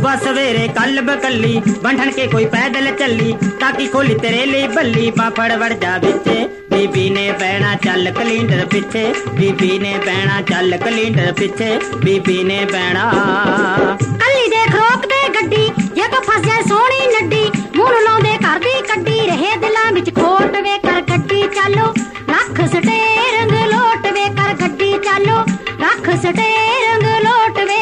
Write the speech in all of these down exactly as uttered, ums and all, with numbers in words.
सुबह सवेरे कल बकली बंठन के कोई पैदल चली ताकि खोली तेरे लिए बल्ली बाफड़ वड़ जा बिचे बीबी ने बहना चल कलिंडर पिछे बीबी ने बहना चल कलिंडर पिछे बीबी ने बहना कली देख रोक दे गड्डी जे को फस जाए सोनी नड्डी मुंह लाउंदे घर दी कड्डी रहे दिलां विच खोट वे कर गड्डी चालो रख स्टेरिंग लोट वे कर गड्डी चालो रख स्टेरिंग लोट वे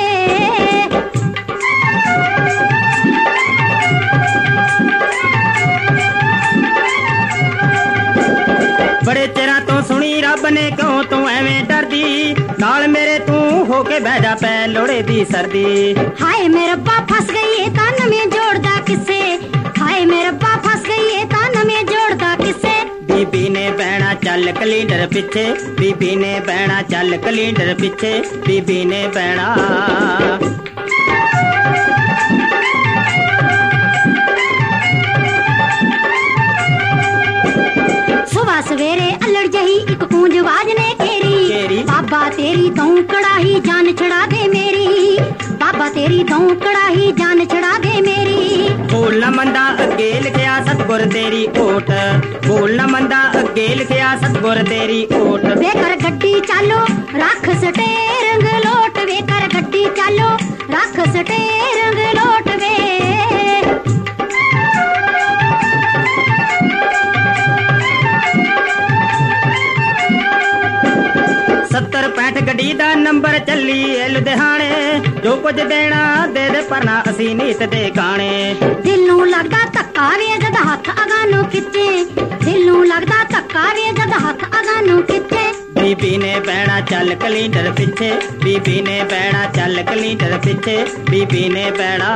बड़े चिरां तो सुनी रब ने क्यों तू एवें डरदी नाल मेरे तू होके बह जा पै लोड़े दी सर्दी हाय मेरे रब्बा फस गई है तन में जोड़दा किसे हाय मेरे रब्बा फस गई है तन में जोड़दा किसे बीबी ने बहना चल कलिंडर पिछे बीबी ने बहना चल कलिंडर पिछे बीबी ने बहना सुबह सवेरे अल्लड़ जही एक कूंज आवाज ने घेरी बाबा तेरी तू कड़ाही जान छड़ा दे मेरी बाबा तेरी तू कड़ाही जान छड़ा दे मेरी बोलना मंदा अगे लिखिया सतगुर तेरी ओट बोलना मंदा अगे लिखिया सतगुर तेरी ओट वे कर गड्डी चालो रख स्टेरिंग लोट वे कर गड्डी चालो रख स्टेरिंग लोट वे सत्तर पैंठ गड्डी दा नंबर चली ए लुधियाने जो कुछ देना दे दे परना असी नीत दे गाने दिल नू लगदा धक्का वे जद हथ अगा नू खिच्चे दिल नू लगदा धक्का वे जद हथ अगा नू खिच्चे बीबी ने बहना चल कलिंडर पिछे बीबी ने बहना चल कलिंडर पिछे बीबी ने बहना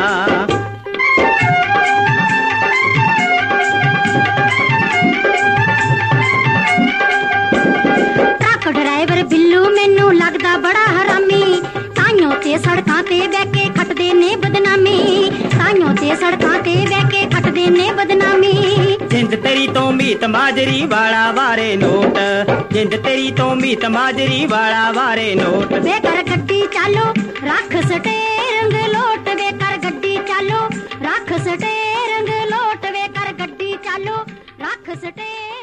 ड्राइवर बिल्लू मैनू लगदा बड़ा हरामी ताइयों ते सड़कां ते बह के खटदे ने बदनामी ताइयों ते सड़कां ते बह के खटदे ने बदनामी जिंद तेरी तो मीत माजरी वाला वारे नोट जिंद तेरी तो मीत माजरी वाला वारे नोट वे कर गड्डी चालो रख स्टेरिंग लोट वे कर गड्डी चालो रख स्टेरिंग लोट वे कर गड्डी चालो रख स्टेरिंग